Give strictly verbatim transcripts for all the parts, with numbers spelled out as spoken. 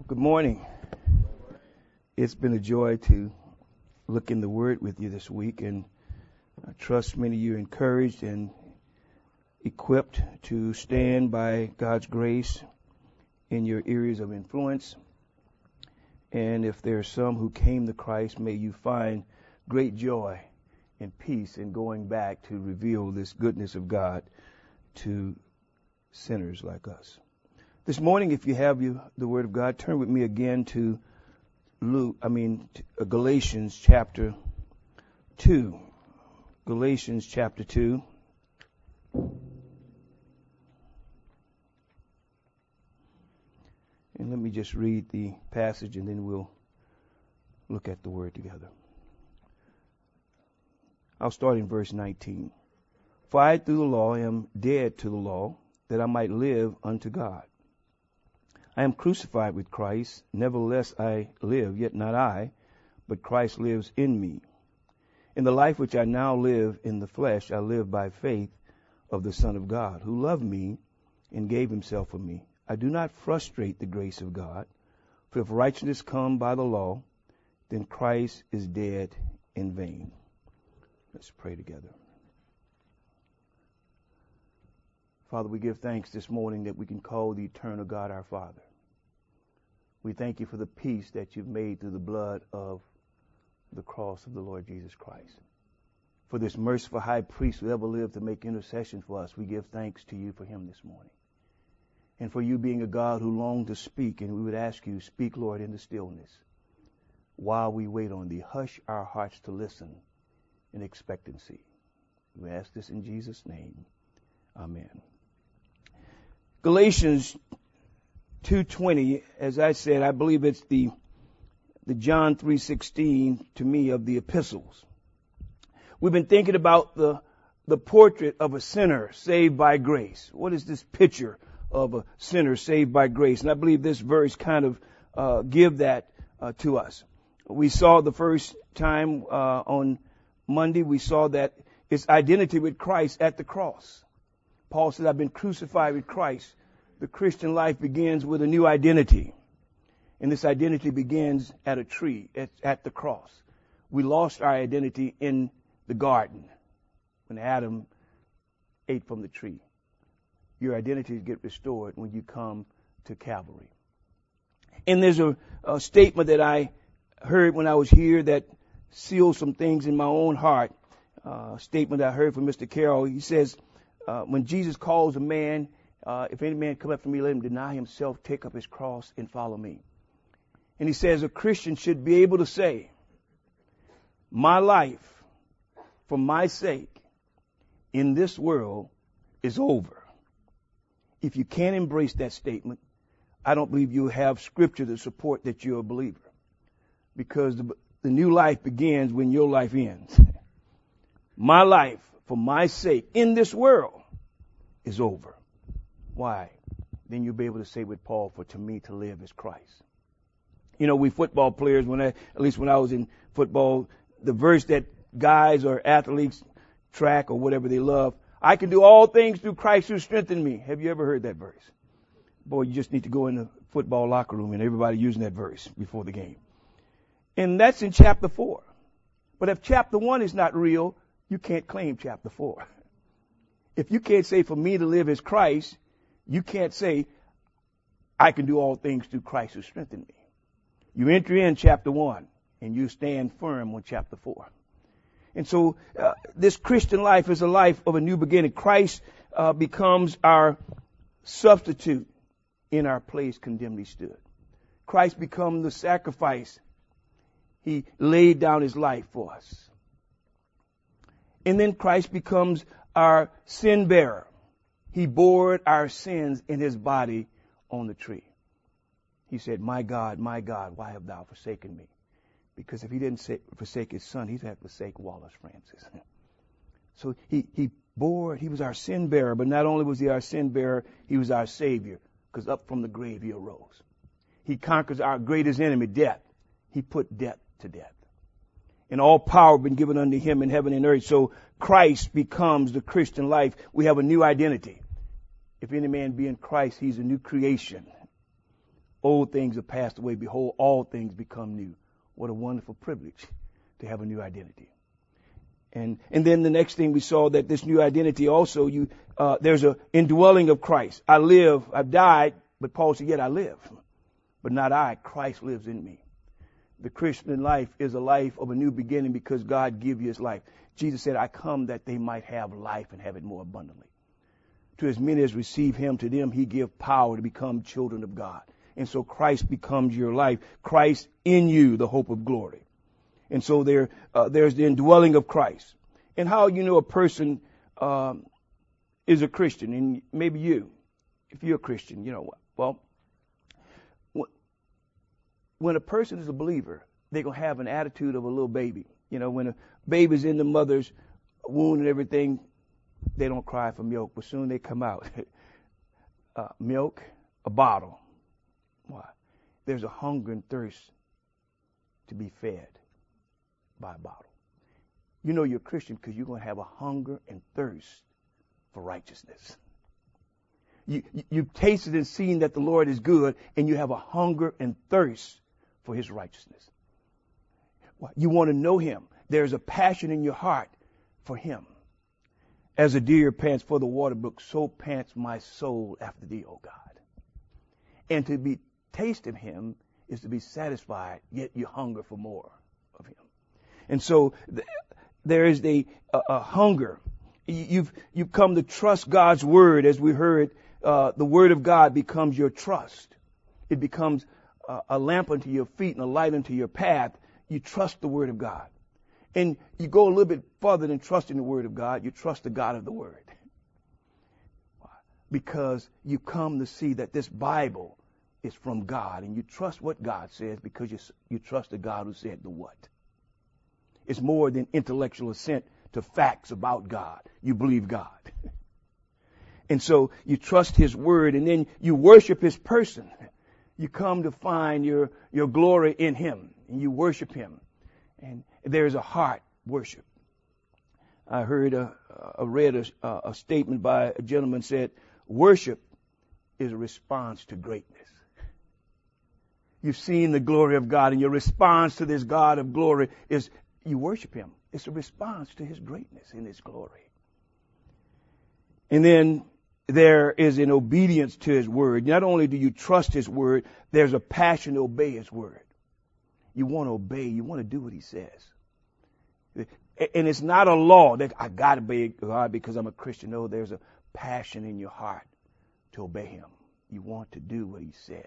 Good morning. It's been a joy to look in the Word with you this week, and I trust many of you are encouraged and equipped to stand by God's grace in your areas of influence. And if there are some who came to Christ, may you find great joy and peace in going back to reveal this goodness of God to sinners like us. This morning, if you have you, the Word of God, turn with me again to Luke, I mean, to Galatians chapter two. Galatians chapter two. And let me just read the passage and then we'll look at the Word together. I'll start in verse nineteen. For I through the law am dead to the law, that I might live unto God. I am crucified with Christ, nevertheless I live, yet not I, but Christ lives in me. In the life which I now live in the flesh, I live by faith of the Son of God, who loved me and gave himself for me. I do not frustrate the grace of God, for if righteousness come by the law, then Christ is dead in vain. Let's pray together. Father, we give thanks this morning that we can call the eternal God our Father. We thank you for the peace that you've made through the blood of the cross of the Lord Jesus Christ. For this merciful high priest who ever lived to make intercession for us, we give thanks to you for him this morning. And for you being a God who longed to speak, and we would ask you, speak, Lord, in the stillness, while we wait on thee. Hush our hearts to listen in expectancy. We ask this in Jesus' name. Amen. Galatians two twenty, as I said, I believe it's the the John three sixteen to me of the epistles. We've been thinking about the the portrait of a sinner saved by grace. What is this picture of a sinner saved by grace? And I believe this verse kind of uh, give that uh, to us. We saw the first time uh, on Monday, we saw that it's identity with Christ at the cross. Paul said, I've been crucified with Christ. The Christian life begins with a new identity. And this identity begins at a tree, at, at the cross. We lost our identity in the garden when Adam ate from the tree. Your identities get restored when you come to Calvary. And there's a, a statement that I heard when I was here that sealed some things in my own heart. Uh, a statement I heard from Mister Carroll. He says, uh, when Jesus calls a man, uh, if any man come after me, let him deny himself, take up his cross, and follow me. And he says a Christian should be able to say, my life, for my sake, in this world is over. If you can't embrace that statement, I don't believe you have scripture to support that you're a believer. Because the, the new life begins when your life ends. My life, for my sake, in this world is over. Why? Then you'll be able to say with Paul, for to me to live is Christ. You know, we football players, when I, at least when I was in football, the verse that guys or athletes track or whatever they love, I can do all things through Christ who strengthened me. Have you ever heard that verse? Boy, you just need to go in the football locker room and everybody using that verse before the game. And that's in chapter four. But if chapter one is not real, you can't claim chapter four. If you can't say for me to live is Christ, you can't say I can do all things through Christ who strengthened me. You enter in chapter one and you stand firm on chapter four. And so uh, this Christian life is a life of a new beginning. Christ uh, becomes our substitute in our place condemned he stood. Christ becomes the sacrifice. He laid down his life for us. And then Christ becomes our sin bearer. He bore our sins in his body on the tree. He said, my God, my God, why have thou forsaken me? Because if he didn't say, forsake his son, he'd have to forsake Wallace Francis. So he, he bore, he was our sin bearer, but not only was he our sin bearer, he was our Savior, because up from the grave he arose. He conquers our greatest enemy, death. He put death to death. And all power has been given unto him in heaven and earth. So Christ becomes the Christian life. We have a new identity. If any man be in Christ, he's a new creation. Old things have passed away. Behold, all things become new. What a wonderful privilege to have a new identity. And and then the next thing we saw that this new identity also, you uh, there's a indwelling of Christ. I live, I've died, but Paul said, yet I live. But not I, Christ lives in me. The Christian life is a life of a new beginning because God gave you his life. Jesus said, I come that they might have life and have it more abundantly. To as many as receive him, to them he give power to become children of God. And so Christ becomes your life. Christ in you, the hope of glory. And so there, uh, there's the indwelling of Christ. And how you know a person um, is a Christian, and maybe you, if you're a Christian, you know, well, when a person is a believer, they're going to have an attitude of a little baby. You know, when a baby's in the mother's womb and everything, they don't cry for milk, but soon they come out. uh, milk, a bottle. Why? There's a hunger and thirst to be fed by a bottle. You know you're a Christian because you're going to have a hunger and thirst for righteousness. You, you, you've tasted and seen that the Lord is good, and you have a hunger and thirst for his righteousness. You want to know him. There's a passion in your heart for him. As a deer pants for the water brook, so pants my soul after thee, O God. And to be taste of him is to be satisfied, yet you hunger for more of him. And so th- there is a, a, a hunger. You've, you've come to trust God's word. As we heard, uh, the word of God becomes your trust. It becomes uh, a lamp unto your feet and a light unto your path. You trust the word of God. And you go a little bit further than trusting the word of God. You trust the God of the word. Why? Because you come to see that this Bible is from God, and you trust what God says because you, you trust the God who said the what. It's more than intellectual assent to facts about God. You believe God. And so you trust his word, and then you worship his person. You come to find your, your glory in him, and you worship him. And there's a heart worship. I heard, a, I read a, a statement by a gentleman said, worship is a response to greatness. You've seen the glory of God, and your response to this God of glory is you worship him. It's a response to his greatness and his glory. And then there is an obedience to his word. Not only do you trust his word, there's a passion to obey his word. You want to obey. You want to do what he says. And it's not a law that I got to obey God because I'm a Christian. No, there's a passion in your heart to obey him. You want to do what he says.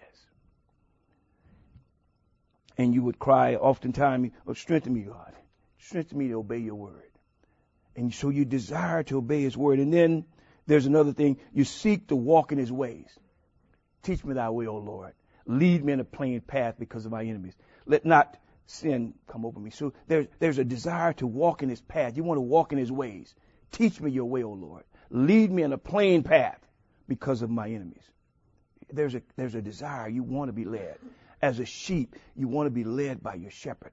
And you would cry oftentimes, oh, strengthen me, God. Strengthen me to obey your word. And so you desire to obey his word. And then there's another thing. You seek to walk in his ways. Teach me thy way, O Lord. Lead me in a plain path because of my enemies. Let not sin come over me. So there's, there's a desire to walk in his path. You want to walk in his ways. Teach me your way, O Lord. Lead me in a plain path because of my enemies. There's a, there's a desire. You want to be led. As a sheep, you want to be led by your shepherd.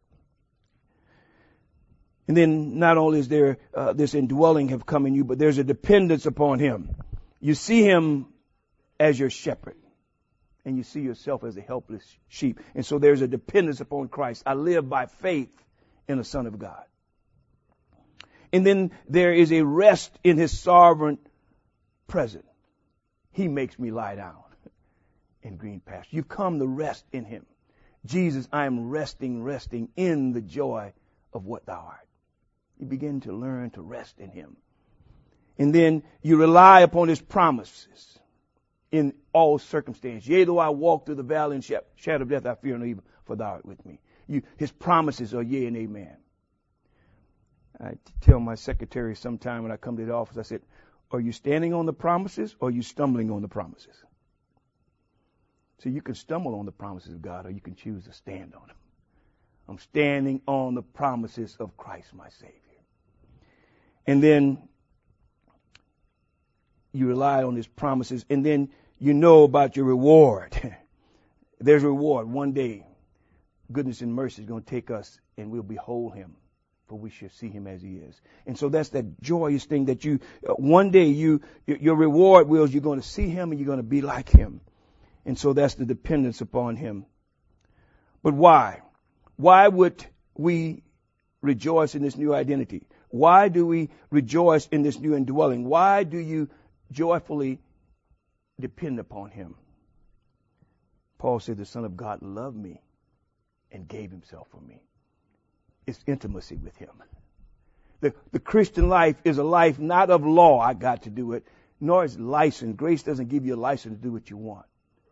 And then not only is there uh, this indwelling have come in you, but there's a dependence upon him. You see him as your shepherd, and you see yourself as a helpless sheep. And so there's a dependence upon Christ. I live by faith in the Son of God. And then there is a rest in his sovereign presence. He makes me lie down in green pasture. You've come to rest in him. Jesus, I am resting, resting in the joy of what thou art. You begin to learn to rest in him. And then you rely upon his promises in all circumstances. Yea, though I walk through the valley and shadow of death, I fear no evil, for thou art with me. You, his promises are yea and amen. I tell my secretary sometime when I come to the office, I said, are you standing on the promises or are you stumbling on the promises? So you can stumble on the promises of God or you can choose to stand on them. I'm standing on the promises of Christ, my Savior. And then you rely on his promises, and then you know about your reward. There's a reward. One day, goodness and mercy is going to take us, and we'll behold him, for we shall see him as he is. And so that's that joyous thing that you, uh, one day you, your reward will, you're going to see him and you're going to be like him. And so that's the dependence upon him. But why? Why would we rejoice in this new identity? Why do we rejoice in this new indwelling? Why do you joyfully depend upon him? Paul said the Son of God loved me and gave himself for me. It's intimacy with him. The, the Christian life is a life not of law, I got to do it, nor is license. Grace doesn't give you a license to do what you want.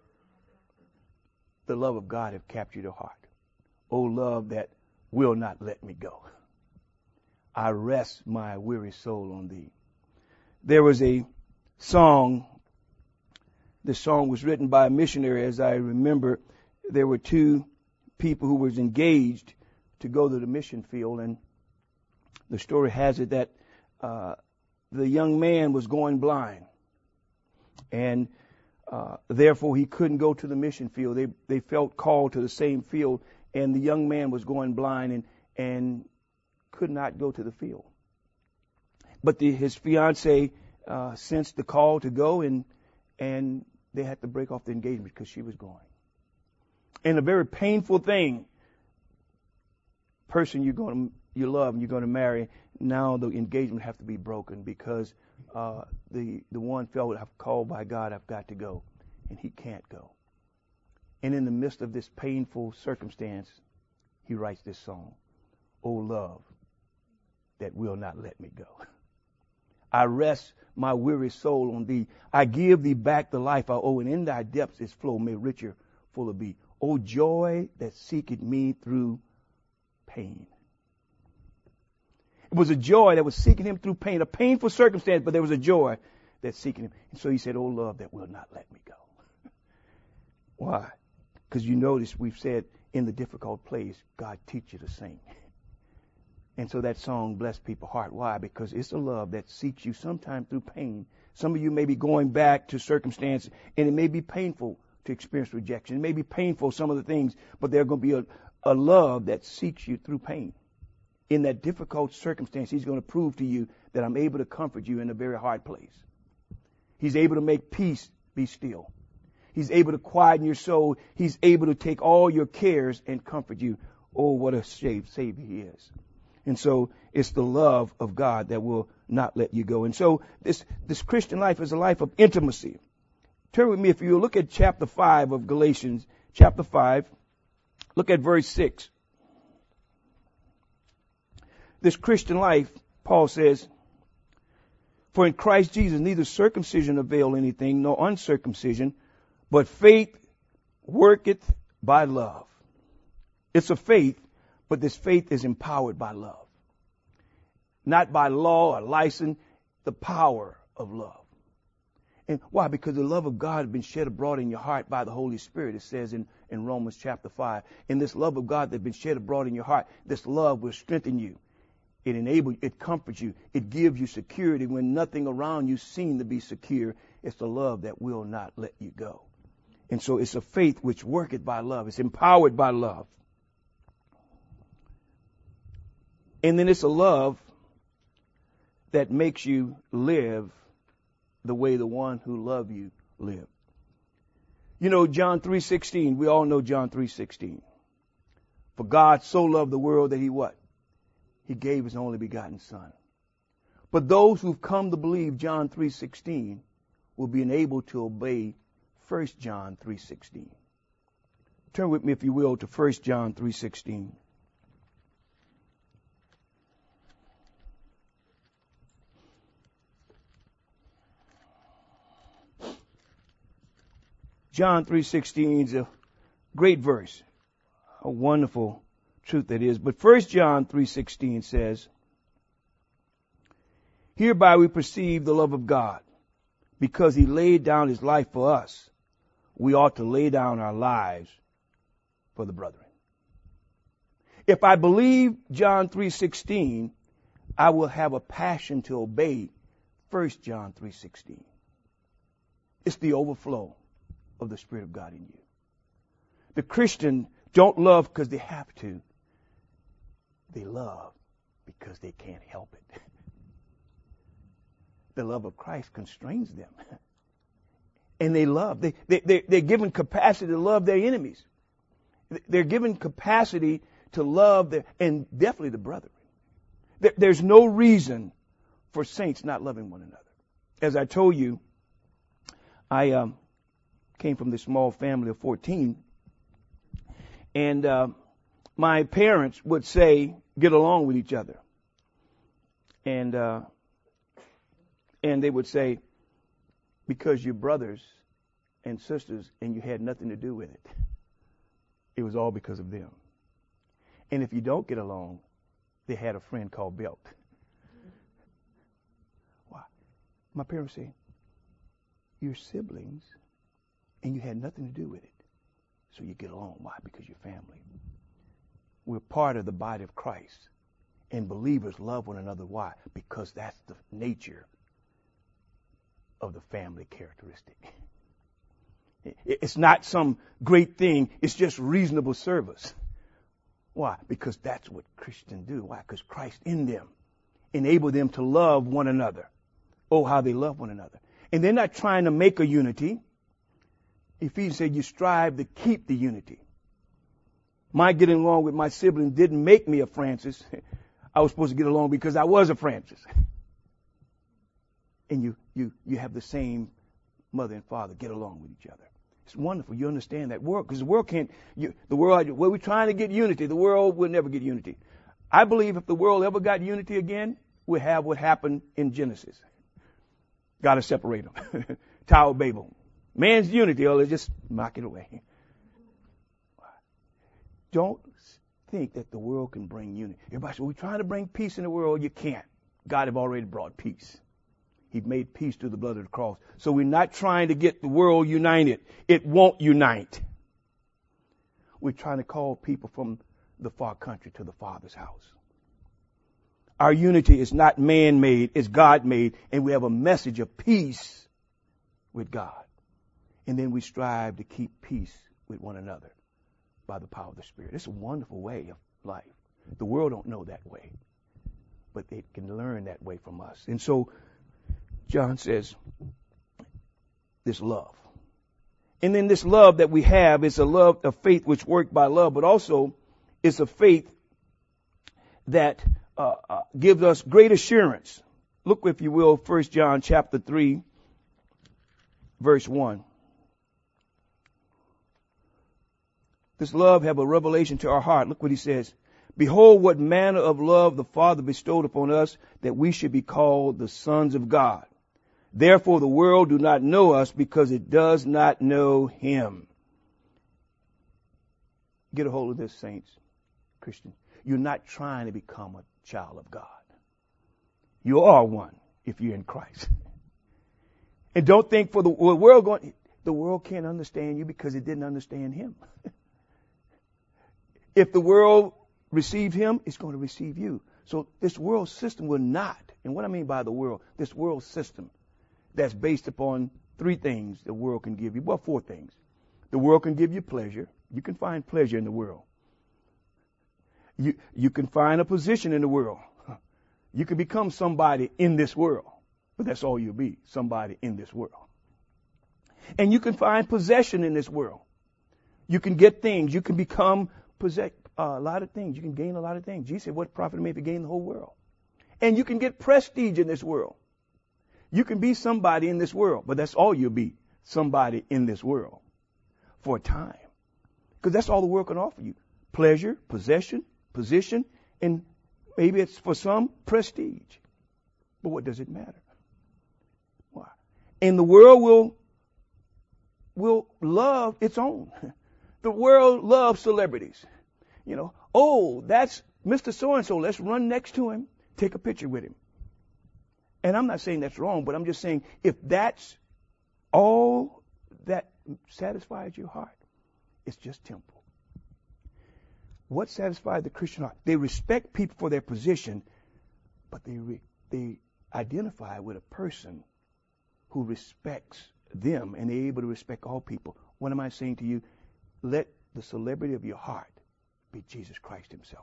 The love of God have captured your heart. Oh, love that will not let me go. I rest my weary soul on thee. There was a song. This song was written by a missionary. As I remember, there were two people who were engaged to go to the mission field, and the story has it that uh, the young man was going blind, and uh, therefore he couldn't go to the mission field. They they felt called to the same field, and the young man was going blind and and could not go to the field. But the, his fiancée uh, sensed the call to go, and and they had to break off the engagement because she was going. And a very painful thing. Person you're going to you love and you're going to marry, now the engagement have to be broken because uh, the the one felt, I've called by God, I've got to go, and he can't go. And in the midst of this painful circumstance, he writes this song, "O love that will not let me go. I rest my weary soul on thee. I give thee back the life I owe, and in thy depths its flow may richer fuller be. O joy that seeketh me through pain." It was a joy that was seeking him through pain, a painful circumstance, but there was a joy that's seeking him. And so he said, "Oh love that will not let me go." Why? Because you notice we've said in the difficult place, God teach you to sing. And so that song blessed people's heart. Why? Because it's a love that seeks you sometime through pain. Some of you may be going back to circumstances, and it may be painful to experience rejection. It may be painful, some of the things, but there's going to be a, a love that seeks you through pain. In that difficult circumstance, he's going to prove to you that I'm able to comfort you in a very hard place. He's able to make peace be still. He's able to quieten your soul. He's able to take all your cares and comfort you. Oh, what a Savior he is. And so it's the love of God that will not let you go. And so this, this Christian life is a life of intimacy. Turn with me, if you look at chapter five of Galatians, chapter five, look at verse six. This Christian life, Paul says, "For in Christ Jesus neither circumcision avail anything, nor uncircumcision, but faith worketh by love." It's a faith, but this faith is empowered by love. Not by law or license, the power of love. And why? Because the love of God has been shed abroad in your heart by the Holy Spirit, it says in, in Romans chapter five. And this love of God that's been shed abroad in your heart, this love will strengthen you. It enables you, it comforts you, it gives you security when nothing around you seems to be secure. It's the love that will not let you go. And so it's a faith which worketh by love. It's empowered by love. And then it's a love that makes you live the way the one who loved you lived. You know, John three sixteen, we all know John three sixteen. For God so loved the world that he what? He gave his only begotten son. But those who've come to believe John three sixteen will be enabled to obey First John three sixteen. Turn with me, if you will, to First John three sixteen. John three sixteen is a great verse, a wonderful truth that is. But First John three sixteen says, "Hereby we perceive the love of God, because he laid down his life for us. We ought to lay down our lives for the brethren." If I believe John three sixteen, I will have a passion to obey First John three sixteen. It's the overflow of the Spirit of God in you. The Christian don't love because they have to. They love because they can't help it. The love of Christ constrains them. And they love. They, they, they, they're given capacity to love their enemies. They're given capacity to love their, and definitely the brethren. There, there's no reason for saints not loving one another. As I told you, I um, came from this small family of fourteen. And uh, my parents would say, get along with each other. And uh, and they would say, because you're brothers and sisters and you had nothing to do with it. It was all because of them. And if you don't get along, they had a friend called Belt. Why? My parents say, you're siblings and you had nothing to do with it. So you get along. Why? Because you're family. We're part of the body of Christ. And believers love one another. Why? Because that's the nature of the family characteristic. It's not some great thing. It's just reasonable service. Why? Because that's what Christians do. Why? Because Christ in them enabled them to love one another. Oh, how they love one another. And they're not trying to make a unity. Ephesians said you strive to keep the unity. My getting along with my siblings didn't make me a Francis. I was supposed to get along because I was a Francis. And you, you, you have the same mother and father. Get along with each other. It's wonderful. You understand that world because the world can't. You, the world. Well, we're trying to get unity. The world will never get unity. I believe if the world ever got unity again, we'll have what happened in Genesis. Got to separate them. Tower of Babel. Man's unity, or they just knock it away. Don't think that the world can bring unity. Everybody says, we're trying to bring peace in the world. You can't. God have already brought peace. He made peace through the blood of the cross. So we're not trying to get the world united. It won't unite. We're trying to call people from the far country to the Father's house. Our unity is not man-made, it's God-made, and we have a message of peace with God. And then we strive to keep peace with one another by the power of the Spirit. It's a wonderful way of life. The world don't know that way, but they can learn that way from us. And so John says, this love. And then this love that we have is a love of faith which worked by love, but also it's a faith that uh, uh, gives us great assurance. Look, if you will, First John chapter three, verse one. This love have a revelation to our heart. Look what he says. Behold, what manner of love the Father bestowed upon us, that we should be called the sons of God. Therefore the world do not know us, because it does not know him. Get a hold of this, saints, Christians. You're not trying to become a child of God. You are one if you're in Christ. And don't think for the world going, the world can't understand you because it didn't understand him. If the world received him, it's going to receive you. So this world system will not, and what I mean by the world, this world system that's based upon three things the world can give you. Well, four things. The world can give you pleasure. You can find pleasure in the world. You, you can find a position in the world. You can become somebody in this world. But that's all you'll be, somebody in this world. And you can find possession in this world. You can get things. You can become possess uh, a lot of things. You can gain a lot of things. Jesus said, what profit may if you gain the whole world? And you can get prestige in this world. You can be somebody in this world, but that's all you'll be, somebody in this world for a time. Because that's all the world can offer you. Pleasure, possession, position, and maybe it's for some prestige. But what does it matter? Why? And the world will, will love its own. The world loves celebrities. You know, oh, that's Mister So-and-so. Let's run next to him, take a picture with him. And I'm not saying that's wrong, but I'm just saying if that's all that satisfies your heart, it's just temporal. What satisfies the Christian heart? They respect people for their position, but they re- they identify with a person who respects them, and they're able to respect all people. What am I saying to you? Let the celebrity of your heart be Jesus Christ himself.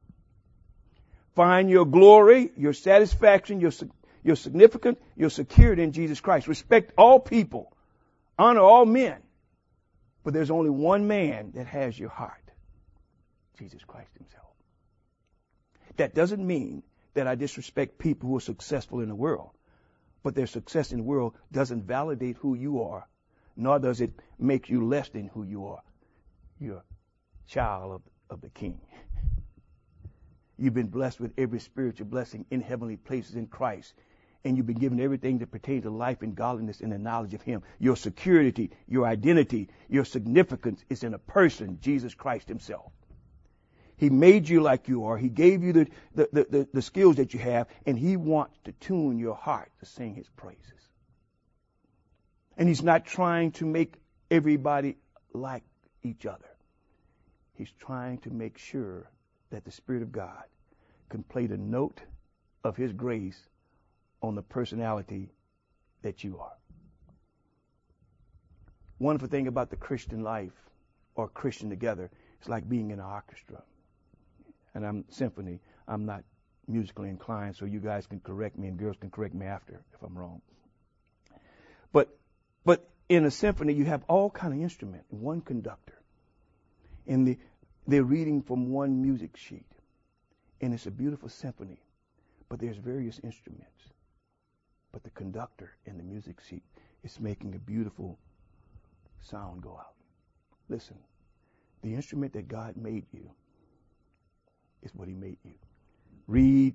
Find your glory, your satisfaction, your, your significance, your security in Jesus Christ. Respect all people honor all men, but there's only one man that has your heart, Jesus Christ himself. That doesn't mean that I disrespect people who are successful in the world, but their success in the world doesn't validate who you are, nor does it make you less than who you are. You're a child of, of the King. You've been blessed with every spiritual blessing in heavenly places in Christ. And you've been given everything that pertains to life and godliness in the knowledge of him. Your security, your identity, your significance is in a person, Jesus Christ himself. He made you like you are. He gave you the, the, the, the, the skills that you have, and he wants to tune your heart to sing his praises. And he's not trying to make everybody like each other. He's trying to make sure that the Spirit of God can play the note of his grace on the personality that you are. Wonderful thing about the Christian life, or Christian together, it's like being in an orchestra. And I'm symphony. I'm not musically inclined, so you guys can correct me and girls can correct me after if I'm wrong. But but in a symphony, you have all kind of instruments, one conductor. And the, they're reading from one music sheet. And it's a beautiful symphony. But there's various instruments. But the conductor in the music sheet is making a beautiful sound go out. Listen, the instrument that God made you is what he made you. Read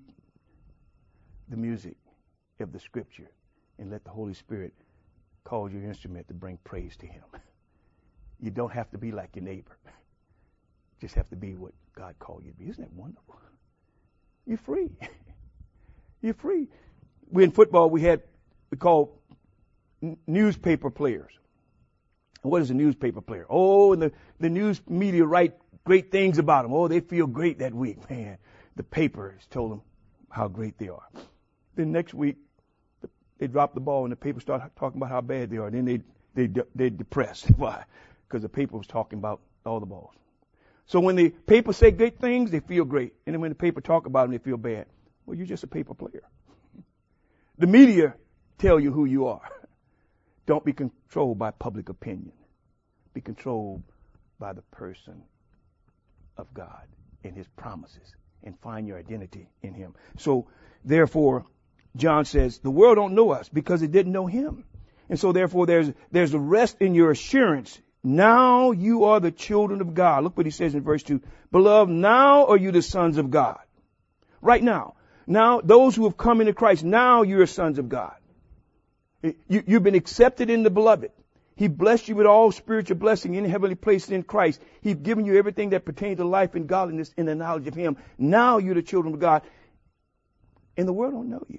the music of the scripture and let the Holy Spirit cause your instrument to bring praise to him. You don't have to be like your neighbor. You just have to be what God called you to be. Isn't that wonderful? You're free. You're free. We in football, we had, we call n- newspaper players. What is a newspaper player? Oh, and the, the news media write great things about them. Oh, they feel great that week. Man, the paper has told them how great they are. Then next week, they drop the ball and the paper start talking about how bad they are. Then they, they, they're depressed. Why? Because the paper was talking about all the balls. So when the paper say good things, they feel great. And then when the paper talk about them, they feel bad. Well, you're just a paper player. The media tell you who you are. Don't be controlled by public opinion. Be controlled by the person of God and his promises, and find your identity in him. So therefore, John says, the world don't know us because it didn't know him. And so therefore there's there's a rest in your assurance. Now you are the children of God. Look what he says in verse two. Beloved, now are you the sons of God. Right now. Now, those who have come into Christ, now you're sons of God. You, you've been accepted in the beloved. He blessed you with all spiritual blessing in heavenly places in Christ. He's given you everything that pertains to life and godliness in the knowledge of him. Now you're the children of God. And the world don't know you.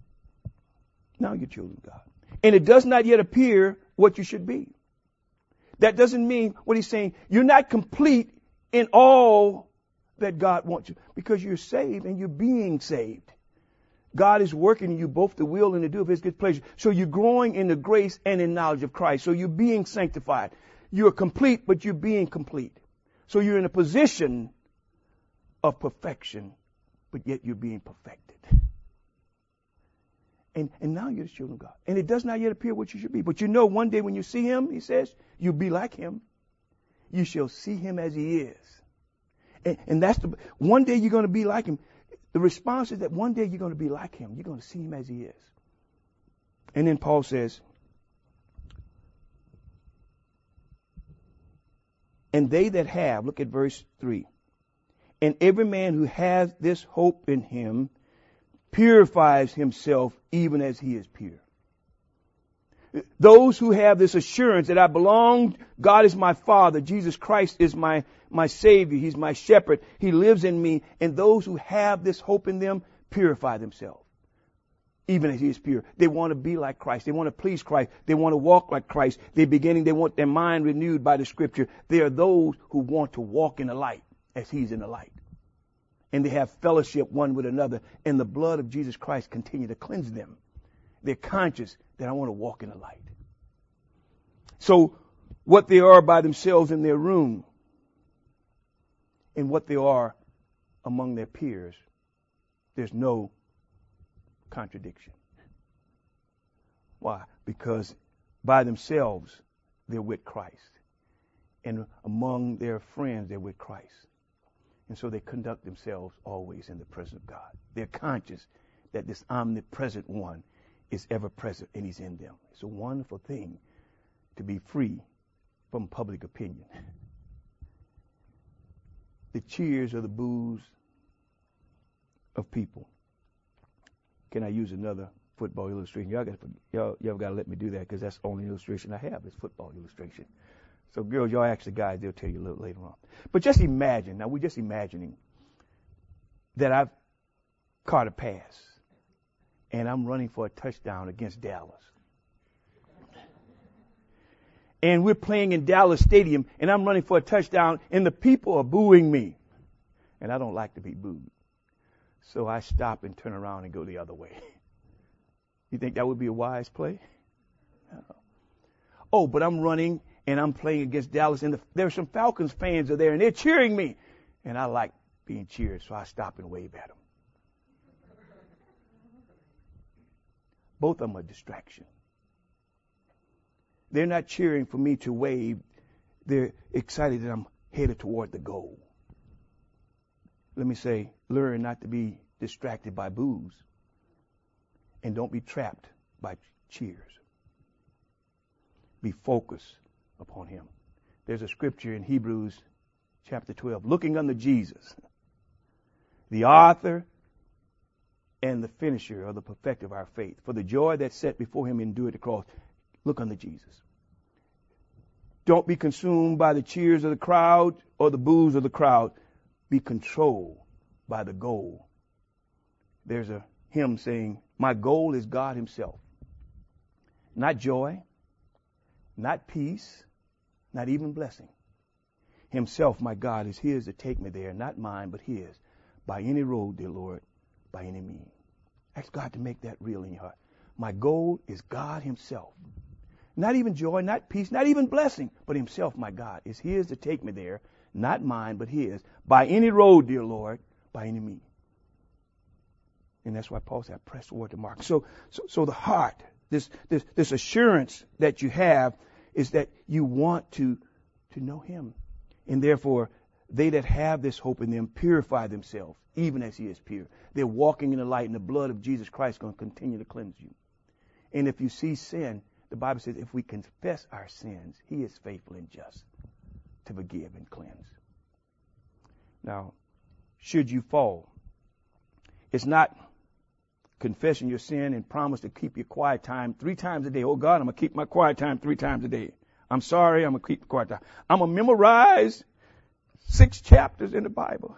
Now you're children of God. And it does not yet appear what you should be. That doesn't mean what he's saying. You're not complete in all that God wants you, because you're saved and you're being saved. God is working in you both the will and the do of his good pleasure. So you're growing in the grace and in knowledge of Christ. So you're being sanctified. You're complete, but you're being complete. So you're in a position of perfection, but yet you're being perfected. And, and now you're the children of God. And it does not yet appear what you should be. But you know one day when you see him, he says, you'll be like him. You shall see him as he is. And, and that's the, one day you're going to be like him. The response is that one day you're going to be like him. You're going to see him as he is. And then Paul says, and they that have, look at verse three, and every man who has this hope in him purifies himself even as he is pure. Those who have this assurance that I belong, God is my Father, Jesus Christ is my, my Savior, he's my shepherd, he lives in me, and those who have this hope in them purify themselves, even as he is pure. They want to be like Christ, they want to please Christ, they want to walk like Christ. They're beginning, they want their mind renewed by the scripture. They are those who want to walk in the light as he's in the light. And they have fellowship one with another, and the blood of Jesus Christ continue to cleanse them. They're conscious that I want to walk in the light. So what they are by themselves in their room and what they are among their peers, there's no contradiction. Why? Because by themselves they're with Christ. And among their friends, they're with Christ. And so they conduct themselves always in the presence of God. They're conscious that this omnipresent one is ever present and he's in them. It's a wonderful thing to be free from public opinion. The cheers or the boos of people. Can I use another football illustration? Y'all got y'all, y'all got to let me do that because that's the only illustration I have is football illustration. So girls, y'all ask the guys, they'll tell you a little later on. But just imagine, now we're just imagining that I've caught a pass and I'm running for a touchdown against Dallas. And we're playing in Dallas Stadium and I'm running for a touchdown and the people are booing me. And I don't like to be booed. So I stop and turn around and go the other way. You think that would be a wise play? No. Oh, but I'm running and I'm playing against Dallas, and the, there's some Falcons fans are there, and they're cheering me. And I like being cheered, so I stop and wave at them. Both of them are a distraction. They're not cheering for me to wave. They're excited that I'm headed toward the goal. Let me say, learn not to be distracted by boos, and don't be trapped by cheers. Be focused upon him. There's a scripture in Hebrews chapter twelve, looking unto Jesus, the author and the finisher or the perfecter of our faith. For the joy that's set before him endured the cross. Look unto Jesus. Don't be consumed by the cheers of the crowd or the boos of the crowd. Be controlled by the goal. There's a hymn saying, my goal is God himself. Not joy, not peace, not even blessing. Himself, my God, is his to take me there, not mine, but his. By any road, dear Lord, by any means. Ask God to make that real in your heart. My goal is God himself. Not even joy, not peace, not even blessing, but himself, my God, is his to take me there, not mine, but his. By any road, dear Lord, by any means. And that's why Paul said, I press toward the mark. So, so, so the heart, this, this, this assurance that you have is that you want to, to know him. And therefore, they that have this hope in them purify themselves, even as he is pure. They're walking in the light, and the blood of Jesus Christ is going to continue to cleanse you. And if you see sin, the Bible says if we confess our sins, he is faithful and just to forgive and cleanse. Now, should you fall, it's not confessing your sin and promise to keep your quiet time three times a day. Oh God, I'm going to keep my quiet time three times a day. I'm sorry, I'm going to keep the quiet time. I'm going to memorize six chapters in the Bible.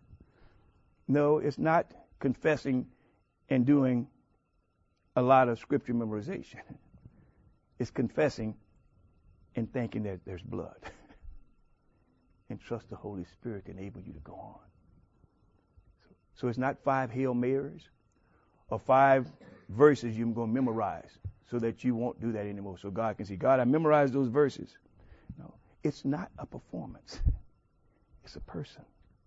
No, it's not confessing and doing a lot of scripture memorization. It's confessing and thinking that there's blood. And trust the Holy Spirit to enable you to go on. So, so it's not five Hail Marys or five verses you're going to memorize so that you won't do that anymore. So God can see, God, I memorized those verses. No, it's not a performance. It's a person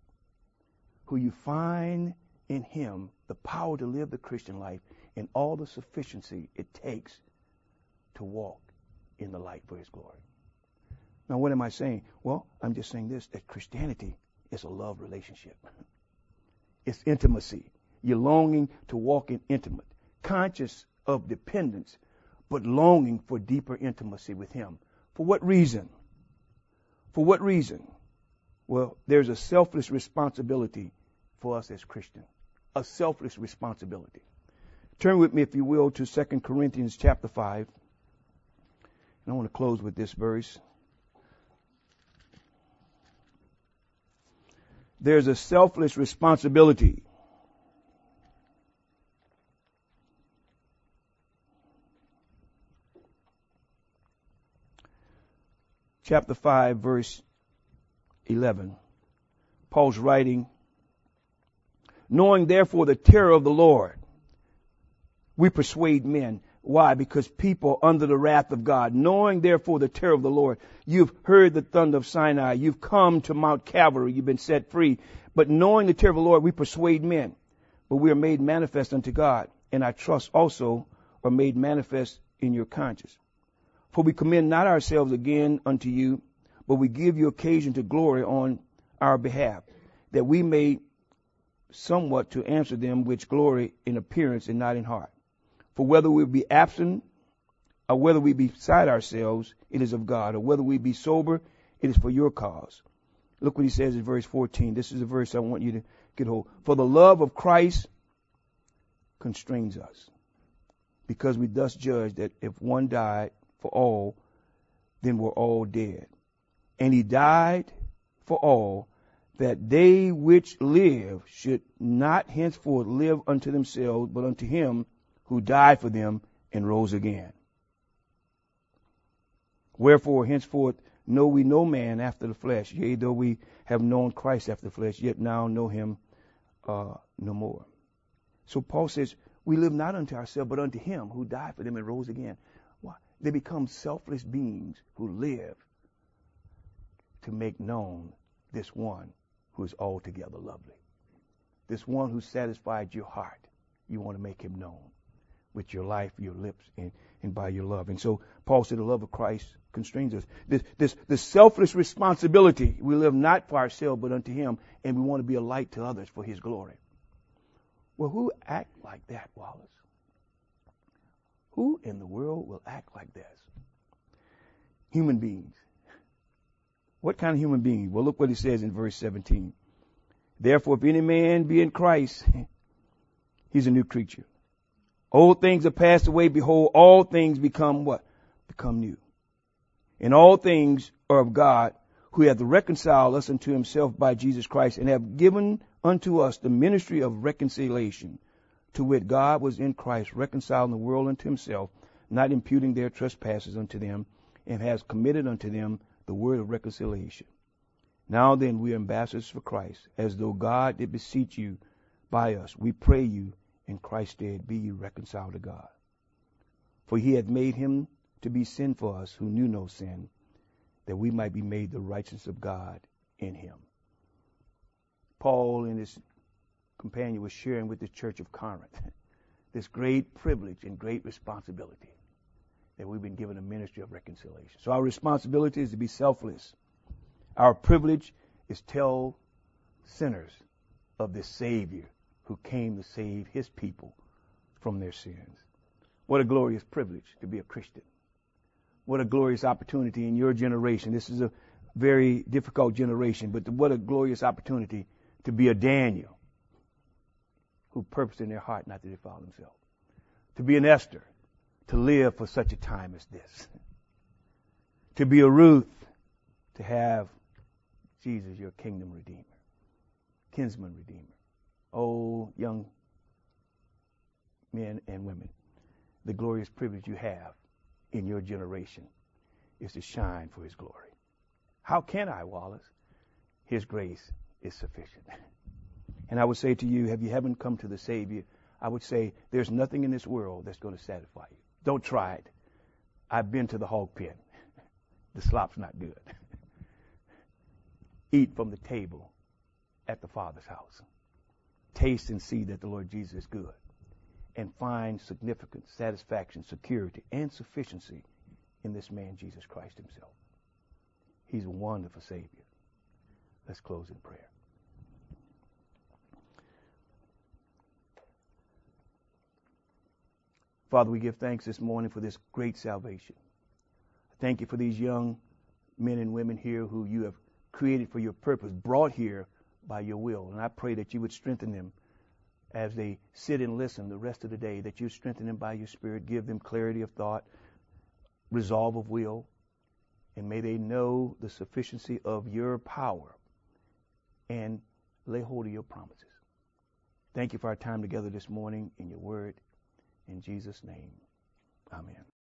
who you find in him the power to live the Christian life and all the sufficiency it takes to walk in the light for his glory. Now, what am I saying? Well, I'm just saying this, that Christianity is a love relationship. It's intimacy. You're longing to walk in intimate, conscious of dependence, but longing for deeper intimacy with him. For what reason? For what reason? Well, there's a selfless responsibility for us as Christians. A selfless responsibility. Turn with me, if you will, to Second Corinthians chapter five. And I want to close with this verse. There's a selfless responsibility. Chapter five, verse eleven. Paul's writing, knowing therefore the terror of the Lord, we persuade men. Why? Because people under the wrath of God. Knowing therefore the terror of the Lord. You've heard the thunder of Sinai. You've come to Mount Calvary. You've been set free. But knowing the terror of the Lord, we persuade men. But we are made manifest unto God. And our trust also are made manifest in your conscience. For we commend not ourselves again unto you, but we give you occasion to glory on our behalf, that we may somewhat to answer them which glory in appearance and not in heart. For whether we be absent, or whether we be beside ourselves, it is of God, or whether we be sober, it is for your cause. Look what he says in verse fourteen. This is a verse I want you to get hold. For the love of Christ constrains us, because we thus judge that if one died for all, then we're all dead. And he died for all, that they which live should not henceforth live unto themselves, but unto him who died for them and rose again. Wherefore henceforth know we no man after the flesh. Yea, though we have known Christ after the flesh, yet now know him uh, no more. So Paul says, we live not unto ourselves, but unto him who died for them and rose again. Why? They become selfless beings who live to make known this one who is altogether lovely. This one who satisfied your heart. You want to make him known with your life, your lips, and, and by your love. And so Paul said the love of Christ constrains us. This, this, this selfless responsibility, we live not for ourselves, but unto him, and we want to be a light to others for his glory. Well, who act like that, Wallace? Who in the world will act like this? Human beings. What kind of human being? Well, look what he says in verse seventeen. Therefore, if any man be in Christ, he's a new creature. Old things are passed away. Behold, all things become what? Become new. And all things are of God, who hath reconciled us unto himself by Jesus Christ, and have given unto us the ministry of reconciliation, to wit, God was in Christ, reconciling the world unto himself, not imputing their trespasses unto them, and has committed unto them the word of reconciliation. Now then, we are ambassadors for Christ, as though God did beseech you by us. We pray you, in Christ's stead, be ye reconciled to God. For he hath made him to be sin for us, who knew no sin, that we might be made the righteousness of God in him. Paul and his companion was sharing with the church of Corinth this great privilege and great responsibility, that we've been given a ministry of reconciliation. So our responsibility is to be selfless. Our privilege is to tell sinners of this Savior who came to save his people from their sins. What a glorious privilege to be a Christian. What a glorious opportunity in your generation. This is a very difficult generation, but what a glorious opportunity to be a Daniel who purposed in their heart not to defile themselves. To be an Esther, to live for such a time as this. To be a Ruth, to have Jesus, your kingdom redeemer, kinsman redeemer. Oh, young men and women, the glorious privilege you have in your generation is to shine for his glory. How can I, Wallace? His grace is sufficient. And I would say to you, if you haven't come to the Savior, I would say there's nothing in this world that's going to satisfy you. Don't try it. I've been to the hog pen. The slop's not good. Eat from the table at the Father's house. Taste and see that the Lord Jesus is good. And find significance, satisfaction, security, and sufficiency in this man, Jesus Christ himself. He's a wonderful Savior. Let's close in prayer. Father, we give thanks this morning for this great salvation. Thank you for these young men and women here who you have created for your purpose, brought here by your will. And I pray that you would strengthen them as they sit and listen the rest of the day, that you strengthen them by your Spirit, give them clarity of thought, resolve of will, and may they know the sufficiency of your power and lay hold of your promises. Thank you for our time together this morning in your word. In Jesus' name, amen.